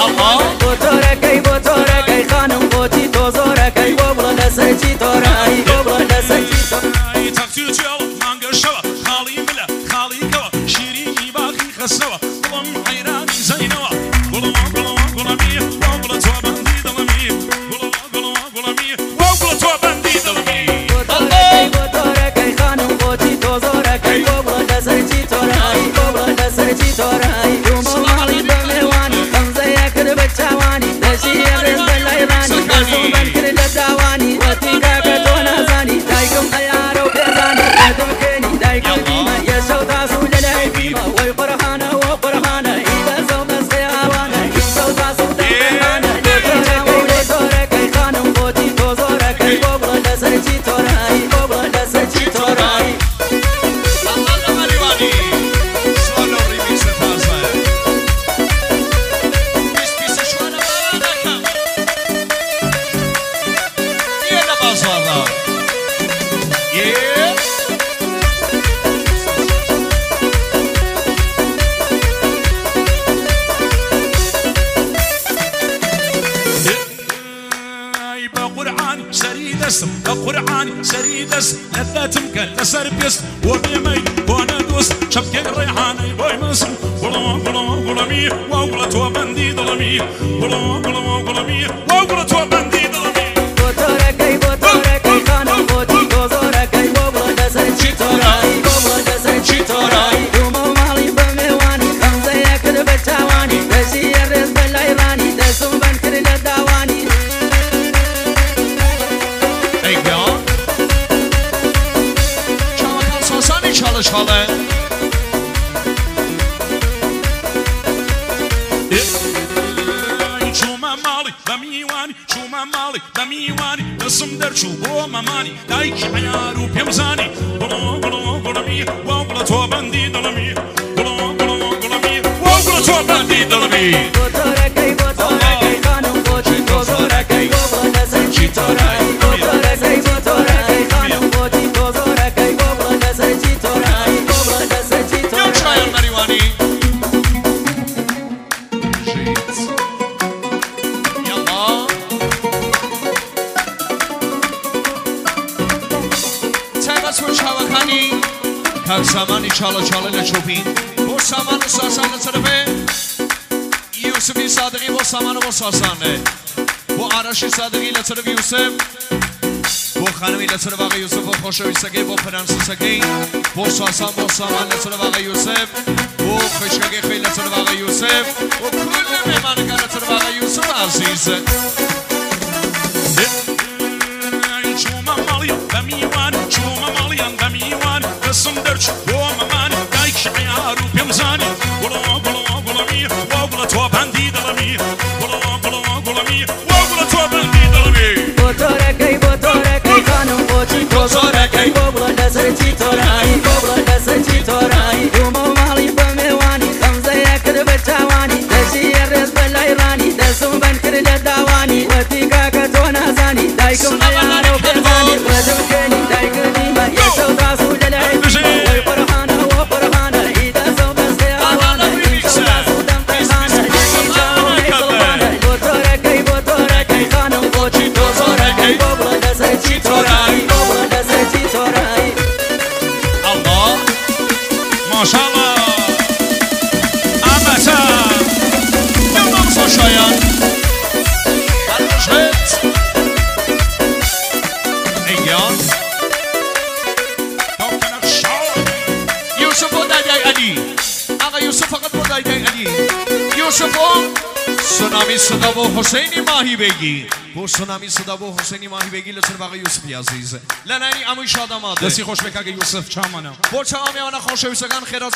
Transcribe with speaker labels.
Speaker 1: بوتورکی بوتورکی خانم بوتی تو زورکی بابا لسرچی تورایی بابا لسرچی تورایی
Speaker 2: تقصیر چیال مانگا شوا خالی ملا خالی کوا شیرینی باقی خسوا بلم حیرانی زینوا بلم بلمی بابا تو بندی دلمی بلمی بابا تو بندی دلمی
Speaker 1: بوتورکی خانم بوتی تو زورکی بابا لسرچی تورایی بابا لسرچی تورایی
Speaker 2: قرآن سريدس لذاتم كان لسربيس وبيمي وانا دوس شبكي الريحاني باي مسم بلمي وقلت وبندي ظلمي بلمي وقلت وبندي ظلمي
Speaker 1: بوتورکی بوتورکی خانم بوتی تو زورکی بابا لسرچی تورایی بابا لسرچی تورایی دومو مالی بمیوانی خمزه یکر بچوانی دشی رز بلایرانی دسم بنکر لدوانی
Speaker 2: چاله چاله چوما مالی بمیوانی چوما مالی بمیوانی دسم در چوبو ممانی دایکی عیارو پیمزانی بلمی وابلا تو بندی دلمی بلمی وابلا تو بندی دلمی
Speaker 1: بوتورکی بوتورکی خانم بوتی تو زورکی بابا لسرچی تورایی بوتورکی بوتورکی خانم بوتی تو زورکی بابا لسرچی تورایی بابا لسرچی تورایی
Speaker 2: چای مریوانی یالا تماس و چاوکانی کار سامانی چاله چاله نچوبین با سامان ساسان طرفه یوسفی صادقی با سامان و ساسانه با آرشی صادقی لطرف یوسف با خانمی لطرف آقا یوسف و خوشوی سگی با پرنسی سگی با ساسان با سامان لطرف آقا یوسف با خشکگی خیلی لطرف آقا یوسف و کل میمانگا لطرف آقا یوسف عزیز چوما مالیان بمیوان چوما مالیان بمیوان قسم درچ و ممانی دایک عیارو پیمزانی بلمی وابلا تو بندی دلمی بلمی وابلا تو بندی دلمی
Speaker 1: بوتورکی بوتورکی خانم بوتی تو زورکی بابا لسرچی تورایی بابا لسرچی تورایی دومو مالی بمیوانی خمزه یکر بچوانی دشی رز بلایرانی دسم بنکر لدوانی وتی کاکا تو نازانی دایکم عیارو پیمزانی رزم کنی دایک دیما یسو تاسو جلعی وی پرهانا و پرهانا ایدا زو بسته آوانا ایسو تاسو دم تیخانا جنگی چاو نیسلوانا بوتورکی بوتورکی خانم بوتی تو زورکی بابا لسرچی تورایی بابا لسرچی تورایی
Speaker 2: الله ماشاءالله امتا یونم خوشایان برشت ایان دکتر شاه یوسف و دایدای علی آقا یوسف فقط با دایدای علی یوسف و سونامی صدا و حسینی ماهی بگی با سونامی صدا و حسینی ماهی بگی لطفاً آقا یوسفی عزیز لنانی اموی شادماده
Speaker 3: دستی خوش بک اگه یوسف چامانه
Speaker 2: با چامی آن خوش ویسگان خیرات